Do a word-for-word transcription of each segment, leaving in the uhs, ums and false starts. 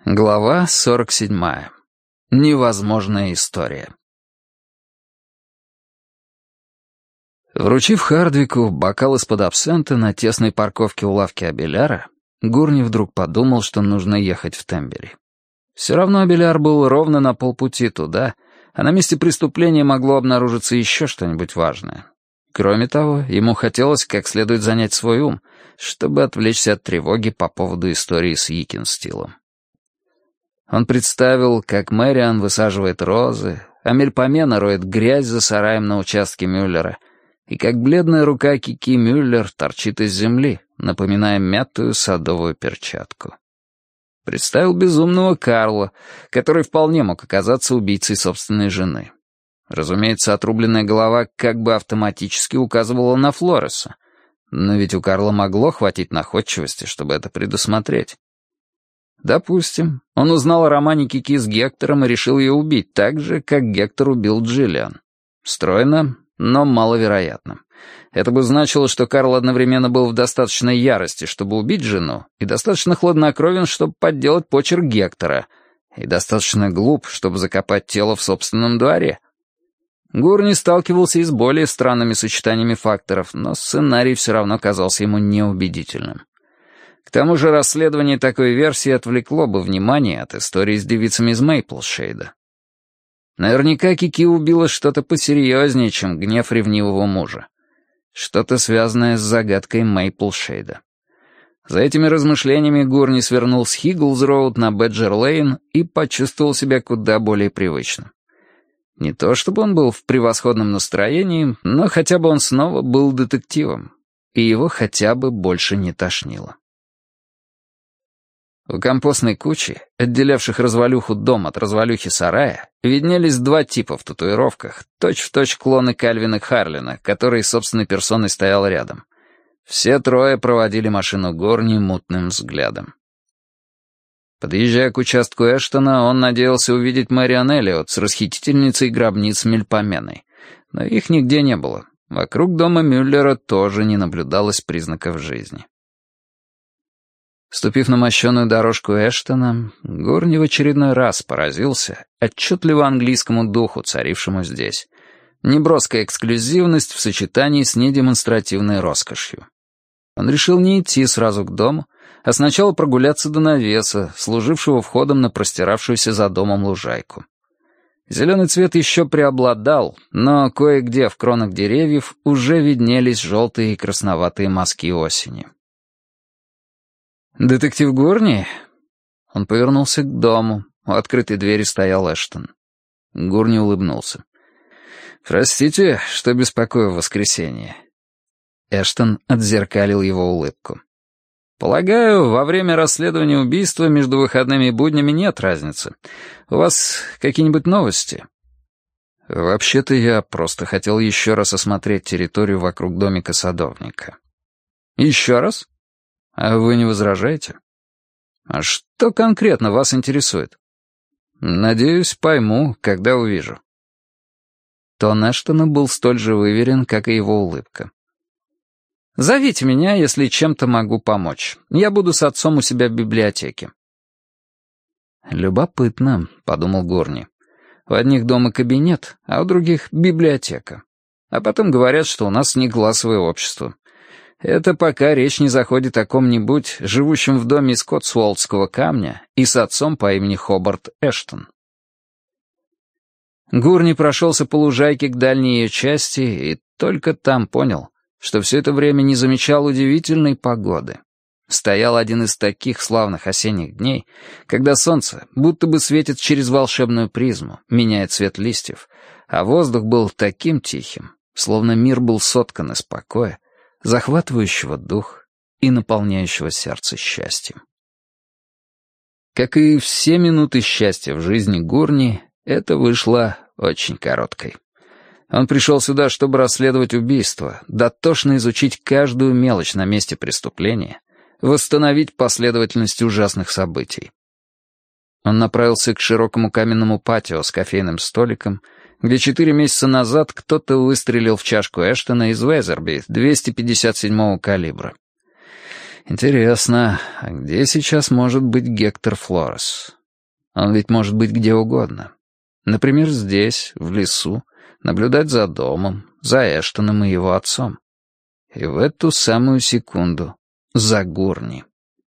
Глава сорок седьмая. Невозможная история. Вручив Хардвику бокал из-под абсента на тесной парковке у лавки Абеляра, Гурни вдруг подумал, что нужно ехать в Тембери. Все равно Абеляр был ровно на полпути туда, а на месте преступления могло обнаружиться еще что-нибудь важное. Кроме того, ему хотелось как следует занять свой ум, чтобы отвлечься от тревоги по поводу истории с Йикенстилом. Он представил, как Мэриан высаживает розы, а Мельпомена роет грязь за сараем на участке Мюллера, и как бледная рука Кики Мюллер торчит из земли, напоминая мятую садовую перчатку. Представил безумного Карла, который вполне мог оказаться убийцей собственной жены. Разумеется, отрубленная голова как бы автоматически указывала на Флореса, но ведь у Карла могло хватить находчивости, чтобы это предусмотреть. Допустим, он узнал о романе Кики с Гектором и решил ее убить так же, как Гектор убил Джиллиан. Стройно, но маловероятно. Это бы значило, что Карл одновременно был в достаточной ярости, чтобы убить жену, и достаточно хладнокровен, чтобы подделать почерк Гектора, и достаточно глуп, чтобы закопать тело в собственном дворе. Гурни сталкивался и с более странными сочетаниями факторов, но сценарий все равно казался ему неубедительным. К тому же расследование такой версии отвлекло бы внимание от истории с девицами из Мейплшейда. Наверняка Кики убила что-то посерьезнее, чем гнев ревнивого мужа. Что-то связанное с загадкой Мейплшейда. За этими размышлениями Гурни свернул с Хигглз-роуд на Бэджер-лейн и почувствовал себя куда более привычно. Не то чтобы он был в превосходном настроении, но хотя бы он снова был детективом, и его хотя бы больше не тошнило. У компостной кучи, отделявших развалюху дом от развалюхи сарая, виднелись два типа в татуировках, точь-в-точь клоны Кальвина Харлина, который собственной персоной стоял рядом. Все трое проводили машину Гурни мутным взглядом. Подъезжая к участку Эштона, он надеялся увидеть Мэриан Эллиот с расхитительницей гробниц Мельпоменой, но их нигде не было. Вокруг дома Мюллера тоже не наблюдалось признаков жизни. Ступив на мощеную дорожку Эштона, Гурни в очередной раз поразился отчетливо английскому духу, царившему здесь. Неброская эксклюзивность в сочетании с недемонстративной роскошью. Он решил не идти сразу к дому, а сначала прогуляться до навеса, служившего входом на простиравшуюся за домом лужайку. Зеленый цвет еще преобладал, но кое-где в кронах деревьев уже виднелись желтые и красноватые мазки осени. «Детектив Гурни?» Он повернулся к дому. У открытой двери стоял Эштон. Гурни улыбнулся. «Простите, что беспокою в воскресенье». Эштон отзеркалил его улыбку. «Полагаю, во время расследования убийства между выходными и буднями нет разницы. У вас какие-нибудь новости?» «Вообще-то я просто хотел еще раз осмотреть территорию вокруг домика садовника». «Еще раз? А вы не возражаете?» «А что конкретно вас интересует?» «Надеюсь, пойму, когда увижу». Тон Эштона был столь же выверен, как и его улыбка. «Зовите меня, если чем-то могу помочь. Я буду с отцом у себя в библиотеке». «Любопытно», — подумал Гурни. «У одних дома кабинет, а у других — библиотека. А потом говорят, что у нас не классовое общество. Это пока речь не заходит о ком-нибудь, живущем в доме из Котсуолтского камня и с отцом по имени Хобарт Эштон». Гурни прошелся по лужайке к дальней ее части и только там понял, что все это время не замечал удивительной погоды. Стоял один из таких славных осенних дней, когда солнце будто бы светит через волшебную призму, меняя цвет листьев, а воздух был таким тихим, словно мир был соткан из покоя, захватывающего дух и наполняющего сердце счастьем. Как и все минуты счастья в жизни Гурни, это вышло очень короткой. Он пришел сюда, чтобы расследовать убийство, дотошно изучить каждую мелочь на месте преступления, восстановить последовательность ужасных событий. Он направился к широкому каменному патио с кофейным столиком, где четыре месяца назад кто-то выстрелил в чашку Эштона из Уэзерби двести пятьдесят седьмого калибра. Интересно, а где сейчас может быть Гектор Флорес? Он ведь может быть где угодно. Например, здесь, в лесу, наблюдать за домом, за Эштоном и его отцом. И в эту самую секунду за Гурни.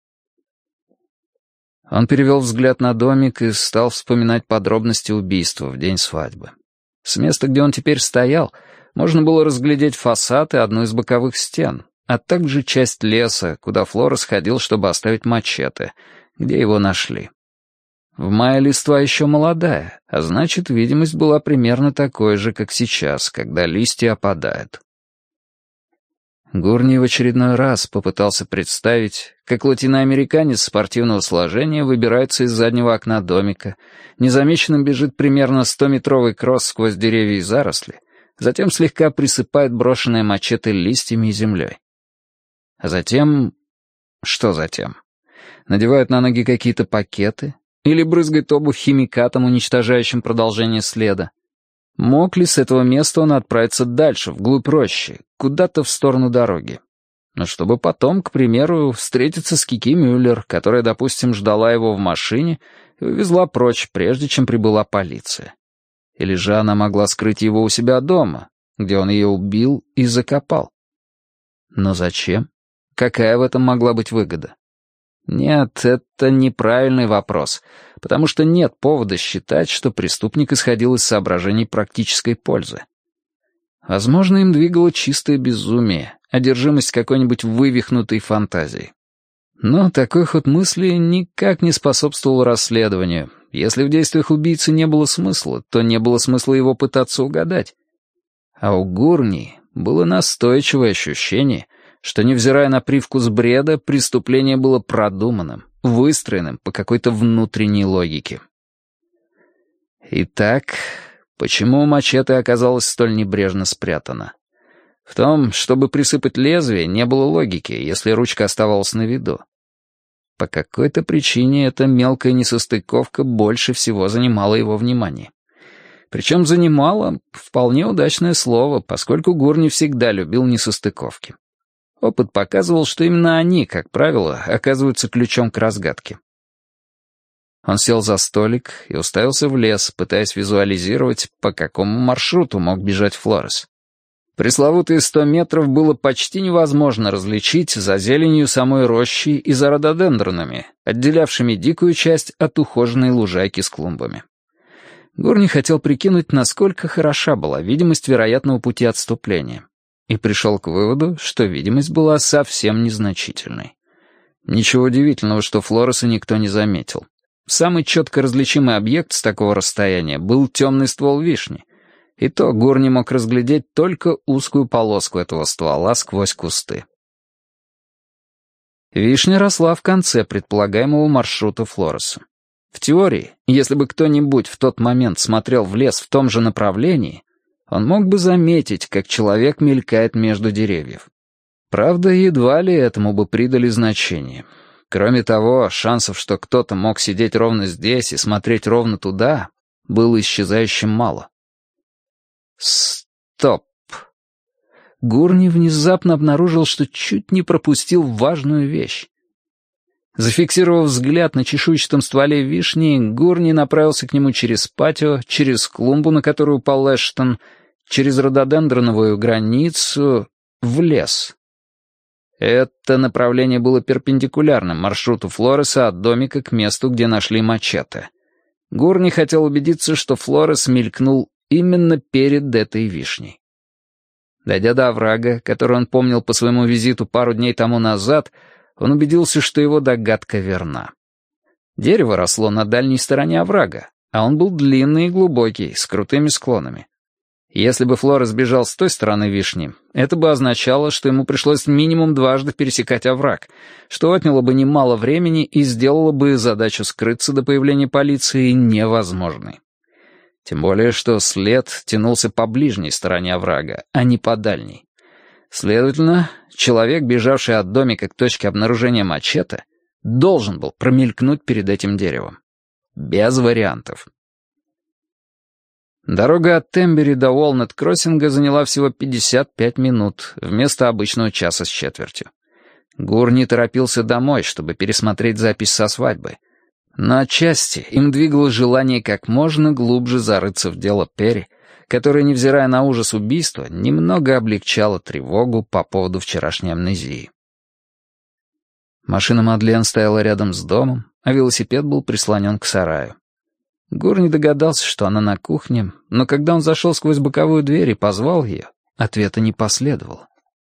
Он перевел взгляд на домик и стал вспоминать подробности убийства в день свадьбы. С места, где он теперь стоял, можно было разглядеть фасад и одну из боковых стен, а также часть леса, куда Флорес ходил, чтобы оставить мачете, где его нашли. В мае листва еще молодая, а значит, видимость была примерно такой же, как сейчас, когда листья опадают. Гурни в очередной раз попытался представить, как латиноамериканец спортивного сложения выбирается из заднего окна домика, незамеченным бежит примерно стометровый кросс сквозь деревья и заросли, затем слегка присыпает брошенное мачете листьями и землей. А затем... Что затем? Надевают на ноги какие-то пакеты? Или брызгает обувь химикатом, уничтожающим продолжение следа? Мог ли с этого места он отправиться дальше, вглубь рощи, куда-то в сторону дороги? Но чтобы потом, к примеру, встретиться с Кики Мюллер, которая, допустим, ждала его в машине и увезла прочь, прежде чем прибыла полиция. Или же она могла скрыть его у себя дома, где он ее убил и закопал. Но зачем? Какая в этом могла быть выгода? Нет, это неправильный вопрос, потому что нет повода считать, что преступник исходил из соображений практической пользы. Возможно, им двигало чистое безумие, одержимость какой-нибудь вывихнутой фантазией. Но такой ход мысли никак не способствовал расследованию. Если в действиях убийцы не было смысла, то не было смысла его пытаться угадать. А у Гурни было настойчивое ощущение, что, невзирая на привкус бреда, преступление было продуманным, выстроенным по какой-то внутренней логике. Итак, почему мачете оказалось столь небрежно спрятано? В том, чтобы присыпать лезвие, не было логики, если ручка оставалась на виду. По какой-то причине эта мелкая несостыковка больше всего занимала его внимание. Причем занимала — вполне удачное слово, поскольку Гурни всегда любил несостыковки. Опыт показывал, что именно они, как правило, оказываются ключом к разгадке. Он сел за столик и уставился в лес, пытаясь визуализировать, по какому маршруту мог бежать Флорес. Пресловутые сто метров было почти невозможно различить за зеленью самой рощи и за рододендронами, отделявшими дикую часть от ухоженной лужайки с клумбами. Гурни хотел прикинуть, насколько хороша была видимость вероятного пути отступления, и пришел к выводу, что видимость была совсем незначительной. Ничего удивительного, что Флореса никто не заметил. Самый четко различимый объект с такого расстояния был темный ствол вишни, и то Гурни мог разглядеть только узкую полоску этого ствола сквозь кусты. Вишня росла в конце предполагаемого маршрута Флореса. В теории, если бы кто-нибудь в тот момент смотрел в лес в том же направлении, он мог бы заметить, как человек мелькает между деревьев. Правда, едва ли этому бы придали значение. Кроме того, шансов, что кто-то мог сидеть ровно здесь и смотреть ровно туда, было исчезающе мало. Стоп. Гурни внезапно обнаружил, что чуть не пропустил важную вещь. Зафиксировав взгляд на чешуйчатом стволе вишни, Гурни направился к нему через патио, через клумбу, на которую упал Эштон, через рододендроновую границу, в лес. Это направление было перпендикулярным маршруту Флореса от домика к месту, где нашли мачете. Гурни хотел убедиться, что Флорес мелькнул именно перед этой вишней. Дойдя до оврага, который он помнил по своему визиту пару дней тому назад, он убедился, что его догадка верна. Дерево росло на дальней стороне оврага, а он был длинный и глубокий, с крутыми склонами. Если бы Флорес бежал с той стороны вишни, это бы означало, что ему пришлось минимум дважды пересекать овраг, что отняло бы немало времени и сделало бы задачу скрыться до появления полиции невозможной. Тем более, что след тянулся по ближней стороне оврага, а не по дальней. Следовательно, человек, бежавший от домика к точке обнаружения мачете, должен был промелькнуть перед этим деревом. Без вариантов. Дорога от Тембери до Уолнет-Кроссинга заняла всего пятьдесят пять минут, вместо обычного часа с четвертью. Гурни торопился домой, чтобы пересмотреть запись со свадьбы. Но отчасти им двигало желание как можно глубже зарыться в дело Перри, которое, невзирая на ужас убийства, немного облегчало тревогу по поводу вчерашней амнезии. Машина Мадлен стояла рядом с домом, а велосипед был прислонен к сараю. Гурни догадался, что она на кухне, но когда он зашел сквозь боковую дверь и позвал ее, ответа не последовало.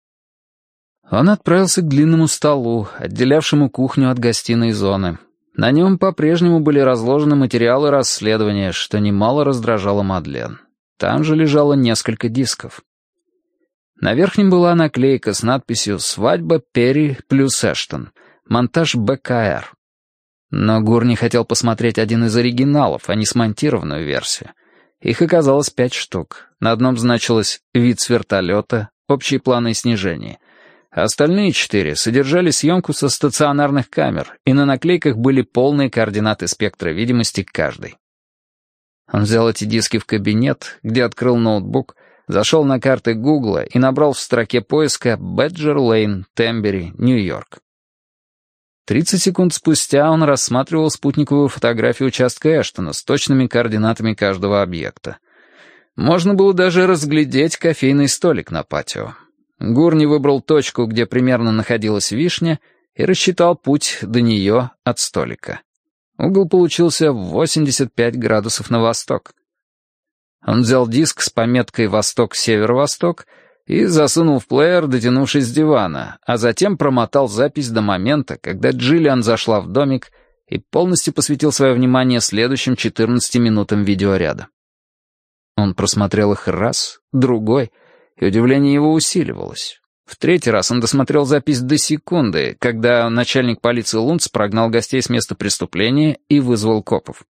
Он отправился к длинному столу, отделявшему кухню от гостиной зоны. На нем по-прежнему были разложены материалы расследования, что немало раздражало Мадлен. Там же лежало несколько дисков. На верхнем была наклейка с надписью «Свадьба Перри плюс Эштон. Монтаж бэ ка эр». Но Гурни хотел посмотреть один из оригиналов, а не смонтированную версию. Их оказалось пять штук. На одном значилось «Вид с вертолета», «Общие планы снижения». Остальные четыре содержали съемку со стационарных камер, и на наклейках были полные координаты спектра видимости каждой. Он взял эти диски в кабинет, где открыл ноутбук, зашел на карты Гугла и набрал в строке поиска «Бэджер Лейн, Тембери, Нью-Йорк». тридцать секунд спустя он рассматривал спутниковую фотографию участка Эштона с точными координатами каждого объекта. Можно было даже разглядеть кофейный столик на патио. Гурни выбрал точку, где примерно находилась вишня, и рассчитал путь до нее от столика. Угол получился восемьдесят пять градусов на восток. Он взял диск с пометкой «Восток-Северо-Восток» и засунул в плеер, дотянувшись с дивана, а затем промотал запись до момента, когда Джиллиан зашла в домик и полностью посвятил свое внимание следующим четырнадцати минутам видеоряда. Он просмотрел их раз, другой, и удивление его усиливалось. В третий раз он досмотрел запись до секунды, когда начальник полиции Лунц прогнал гостей с места преступления и вызвал копов.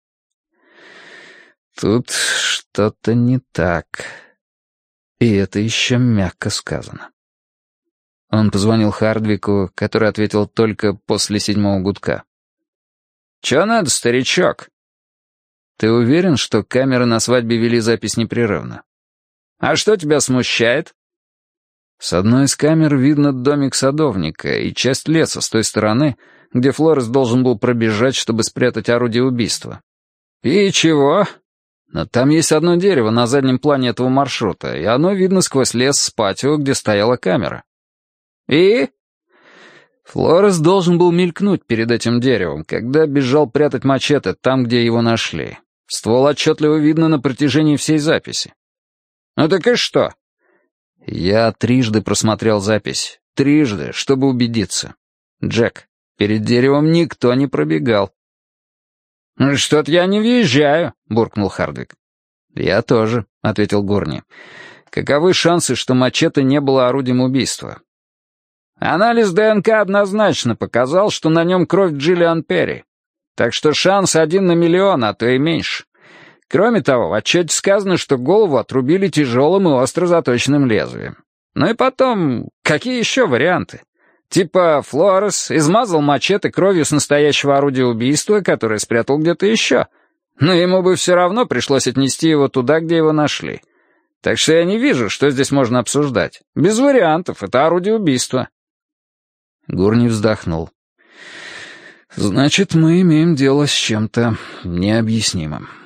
Тут что-то не так. И это еще мягко сказано. Он позвонил Хардвику, который ответил только после седьмого гудка. «Чё надо, старичок?» «Ты уверен, что камеры на свадьбе вели запись непрерывно?» «А что тебя смущает?» С одной из камер видно домик садовника и часть леса с той стороны, где Флорес должен был пробежать, чтобы спрятать орудие убийства. «И чего?» «Но там есть одно дерево на заднем плане этого маршрута, и оно видно сквозь лес с патио, где стояла камера». «И?» Флорес должен был мелькнуть перед этим деревом, когда бежал прятать мачете там, где его нашли. Ствол отчетливо видно на протяжении всей записи. «Ну так и что?» Я трижды просмотрел запись. Трижды, чтобы убедиться. Джек, перед деревом никто не пробегал. «Что-то я не въезжаю», — буркнул Хардвик. «Я тоже», — ответил Гурни. «Каковы шансы, что мачете не было орудием убийства?» «Анализ ДНК однозначно показал, что на нем кровь Джиллиан Перри. Так что шанс один на миллион, а то и меньше. Кроме того, в отчете сказано, что голову отрубили тяжелым и остро заточенным лезвием. Ну и потом, какие еще варианты? Типа Флорес измазал мачете кровью с настоящего орудия убийства, которое спрятал где-то еще. Но ему бы все равно пришлось отнести его туда, где его нашли. Так что я не вижу, что здесь можно обсуждать. Без вариантов, это орудие убийства». Гурни вздохнул. «Значит, мы имеем дело с чем-то необъяснимым».